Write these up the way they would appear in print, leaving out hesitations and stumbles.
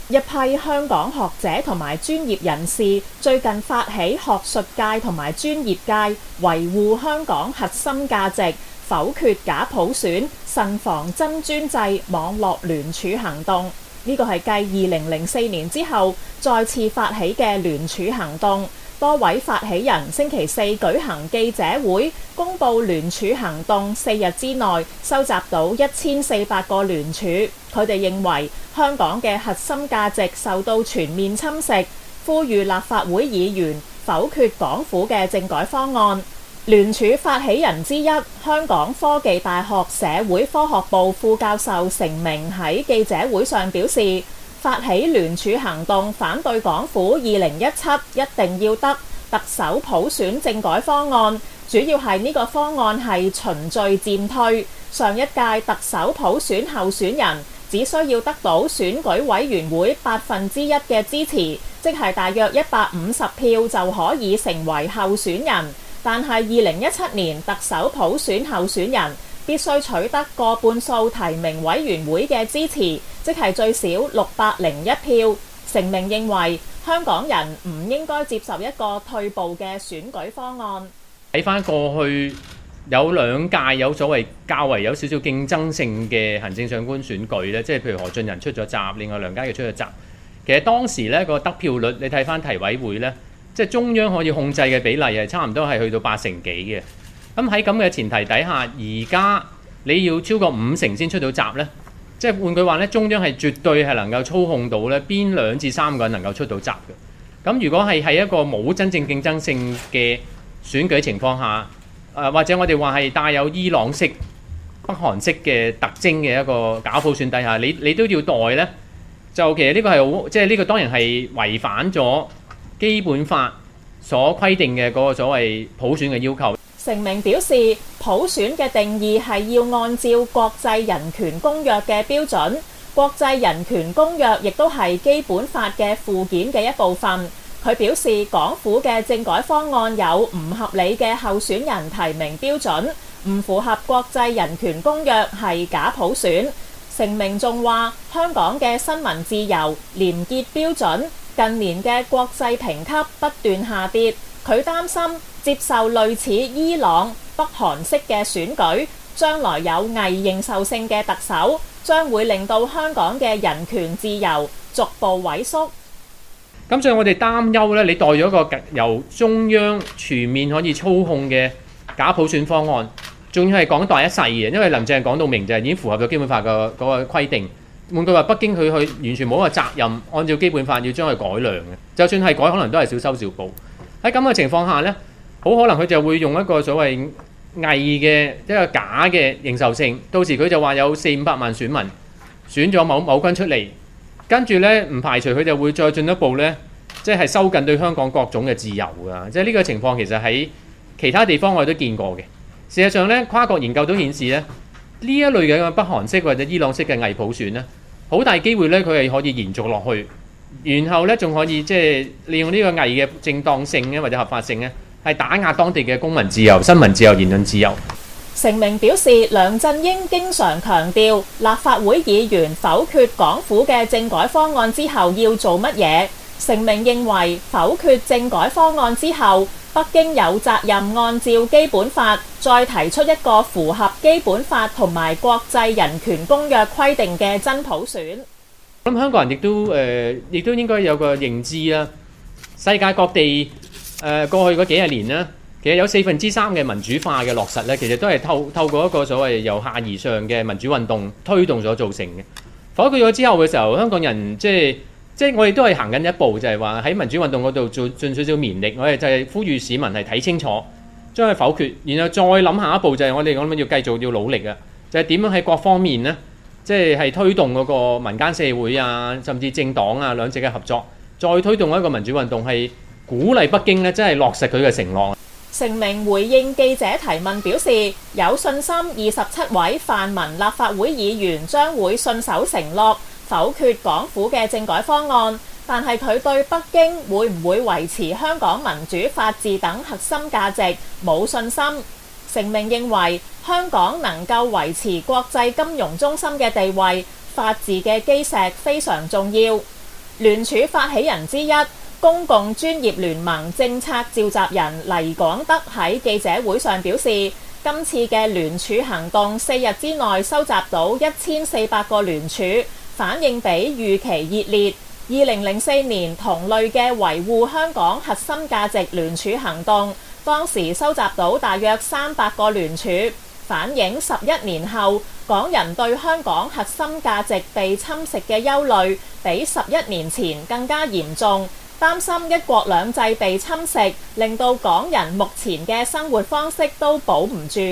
一批香港學者同埋專業人士最近發起學術界同埋專業界維護香港核心價值、否決假普選、慎防真專制網絡聯署行動。呢個係繼2004年之後再次發起嘅聯署行動。多位發起人星期四舉行記者會，公佈聯署行動4日之內收集到1400個聯署。佢哋認為香港嘅核心價值受到全面侵蝕，呼籲立法會議員否決港府嘅政改方案。聯署發起人之一，香港科技大學社會科學部副教授成明喺記者會上表示，發起聯署行動反對港府2017一定要得特首普選政改方案，主要係呢個方案係循序漸退。上一屆特首普選候選人只需要得到選舉委員會1%嘅支持，即係大約150票就可以成為候選人。但係2017年特首普選候選人必須取得過半數提名委員會嘅支持，即係最少601票。成明認為香港人唔應該接受一個退步嘅選舉方案。 睇返過去有兩屆有所謂較為有少少競爭性嘅行政長官選舉咧，即係譬如何俊仁出咗閘，另外梁家傑出咗閘。其實當時咧個得票率，你睇返提委會咧，即係中央可以控制嘅比例係差唔多係去到80%幾嘅。咁喺咁嘅前提底下，而家你要超過50%先出到閘咧，即係換句話咧，中央係絕對係能夠操控到咧邊2至3個人能夠出到閘嘅。咁如果係喺一個冇真正競爭性嘅選舉情況下，或者我哋話係帶有伊朗式、北韓式嘅特徵嘅一個假普選底下，你都要代咧，就其實呢個係好，即係呢個當然係違反咗基本法所規定嘅嗰個所謂普選嘅要求。 成明表示，普選嘅定義係要按照國際人權公約嘅標準，國際人權公約亦都係基本法嘅附件嘅一部分。佢表示，港府嘅政改方案有唔合理嘅候選人提名標準，唔符合國際人權公約，係假普選。成明仲話，香港嘅新聞自由、廉潔標準近年嘅國際評級不斷下跌，佢擔心接受類似伊朗、北韓式嘅選舉，將來有偽認受性嘅特首，將會令到香港嘅人權自由逐步萎縮。 咁所以我哋擔憂咧，你代咗個由中央全面可以操控嘅假普選方案，仲要係講代一世嘅，因為林鄭講到明就係已經符合咗基本法嗰個規定。換句話，北京佢完全冇一個責任，按照基本法要將佢改良嘅。就算係改，可能都係小修小補。喺咁嘅情況下呢，好可能佢就會用一個所謂偽嘅一個假嘅認受性。到時佢就話有400-500萬選民選咗某君出嚟，跟住呢唔排除佢就會再進一步呢，即係收緊對香港各種嘅自由㗎。即係呢個情況其實喺其他地方我哋都見過嘅。事實上呢，跨國研究都顯示呢，呢一類嘅北韓式或者伊朗式嘅偽普選呢，好大機會呢，佢係可以延續落去，然後呢，仲可以即係利用呢個偽嘅正當性咧或者合法性呢，係打壓當地嘅公民自由、新聞自由、言論自由。 成明表示，梁振英經常強調立法會議員否決港府嘅政改方案之後要做乜嘢。成明認為否決政改方案之後，北京有責任按照基本法再提出一個符合基本法同埋國際人權公約規定嘅真普選。 咁香港人亦都應該有個認知啦。世界各地過去嗰幾十年啦，其實有3%嘅民主化嘅落實咧，其實都係透過一個所謂由下而上嘅民主運動推動所造成嘅。否決咗之後嘅時候，香港人即係我哋都係行緊一步，就係話喺民主運動嗰度盡少少綿力，我哋就係呼籲市民係睇清楚，將佢否決，然後再諗下一步就係我哋要繼續要努力啊，就係點樣喺各方面呢，即係推動嗰個民間社會啊，甚至政黨啊兩者嘅合作，再推動一個民主運動，係鼓勵北京呢，真係落實佢嘅承諾。 成明回應記者提問表示，有信心27位泛民立法會議員將會信守承諾，否決港府嘅政改方案，但係佢對北京會唔會維持香港民主法治等核心價值冇信心。成明認為香港能夠維持國際金融中心嘅地位，法治嘅基石非常重要。 聯署發起人之一，公共專業聯盟政策召集人黎廣德喺記者會上表示，今次嘅聯署行動4日之內收集到1400個聯署，反應比預期熱烈。2004年同類嘅維護香港核心價值聯署行動，當時收集到大約300個聯署，反映11年後港人對香港核心價值被侵蝕嘅憂慮，比11年前更加嚴重，擔心一國兩制被侵蝕，令到港人目前嘅生活方式都保唔住。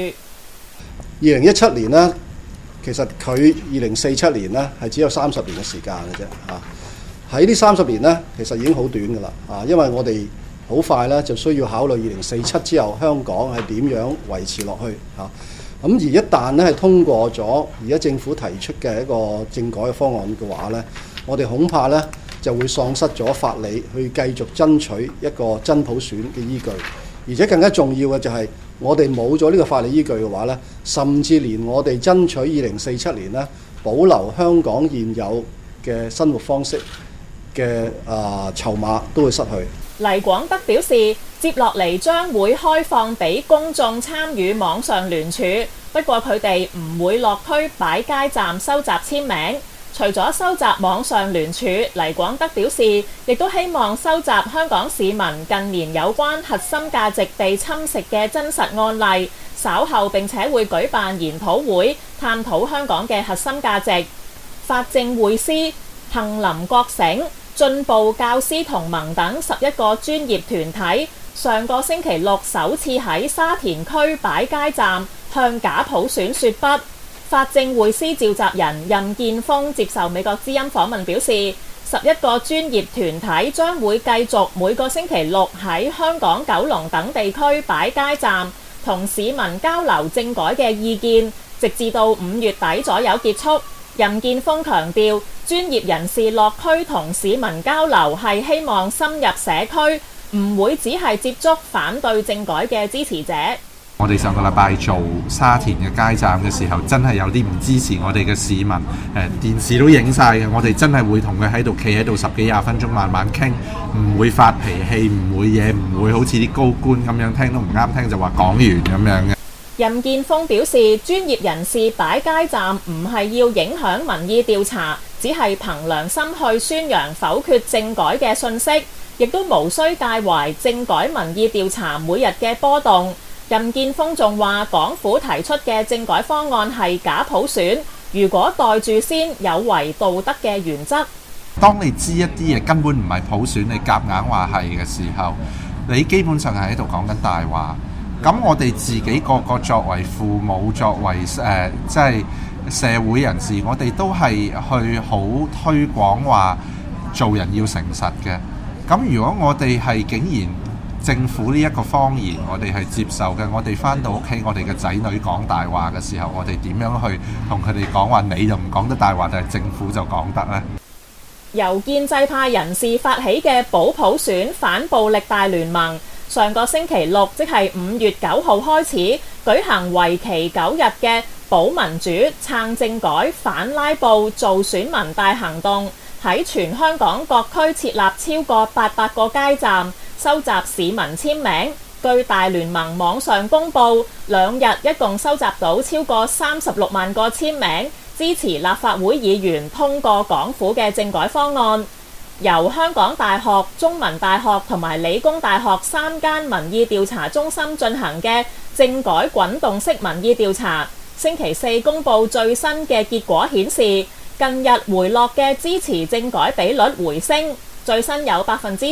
2017年呢，其實佢2047年呢係只有30年嘅時間嘅啫嚇。喺呢30年呢，其實已經好短㗎啦啊！因為我哋好快呢就需要考慮2047之後香港係點樣維持落去嚇。咁而一旦呢係通過咗而家政府提出嘅一個政改嘅方案嘅話呢，我哋恐怕呢就會喪失咗法理去繼續爭取一個真普選嘅依據。而且更加重要嘅就係我哋冇咗呢個法理依據嘅話呢，甚至連我哋爭取2047年呢保留香港現有嘅生活方式嘅籌碼都會失去。 黎廣德表示，接落嚟將會開放俾公眾參與網上聯署，不過佢哋唔會落區擺街站收集簽名。除咗收集網上聯署，黎廣德表示，亦都希望收集香港市民近年有關核心價值被侵蝕嘅真實案例。稍後並且會舉辦研討會，探討香港嘅核心價值。法政匯思、杏林覺醒、進步教師同盟等11個專業團體，上個星期六首次喺沙田區擺街站，向假普選說不。法政匯思召集人任建峰接受美國之音訪問表示，11個專業團體將會繼續每個星期六喺香港、九龍等地區擺街站，同市民交流政改嘅意見，直至到5月底左右結束。任建峰強調，專業人士落區同市民交流係希望深入社區，唔會只係接觸反對政改嘅支持者。 我哋上個禮拜做沙田嘅街站嘅時候，真係有啲唔支持我哋嘅市民，電視都影晒嘅。我哋真係會同佢喺度企喺度10幾20分鐘慢慢傾，唔會發脾氣，唔會嘢，唔會好似啲高官咁樣聽都唔啱聽就話講完咁樣嘅。 任建峰表示，專業人士擺街站唔係要影響民意調查，只係憑良心去宣揚否決政改嘅訊息，亦都無需介懷政改民意調查每日嘅波動。任建峰仲話，港府提出嘅政改方案係假普選，如果袋住先，有違道德嘅原則。 當你知一啲嘢根本唔係普選，你夾硬話係嘅時候，你基本上係喺度講緊大話。咁我哋自己個個作為父母，作為即係社會人士，我哋都係去好推廣話做人要誠實嘅。咁如果我哋係竟然政府呢一個謊言，我哋係接受嘅，我哋返到屋企，我哋嘅仔女講大話嘅時候，我哋點樣去同佢哋講話？你就唔講得大話，但係政府就講得呢？ 由建制派人士發起嘅保普選反暴力大聯盟，上個星期六，即係5月9號開始舉行為期9日嘅保民主、撐政改、反拉布、做選民大行動，喺全香港各區設立超過800個街站，收集市民簽名。據大聯盟網上公佈，2日一共收集到超過36萬個簽名，支持立法會議員通過港府嘅政改方案。由香港大學、中文大學同埋理工大學3間民意調查中心進行嘅政改滾動式民意調查，星期4公佈最新嘅結果顯示，近日回落嘅支持政改比率回升，最新有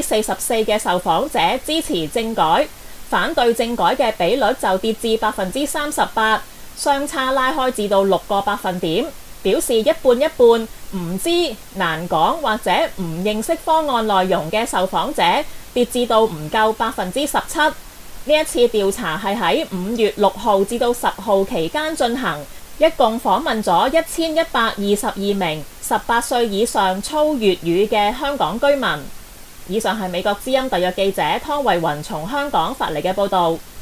44%嘅受訪者支持政改，反對政改嘅比率就跌至38%，相差拉開至到6個百分點。表示一半一半，唔知、難講或者唔認識方案內容嘅受訪者跌至到唔夠17%。呢一次調查係喺5月6號至到10號期間進行，一共訪問咗1122名18歲以上操粵語嘅香港居民。以上係美國之音特約記者湯慧雲從香港發嚟嘅報導。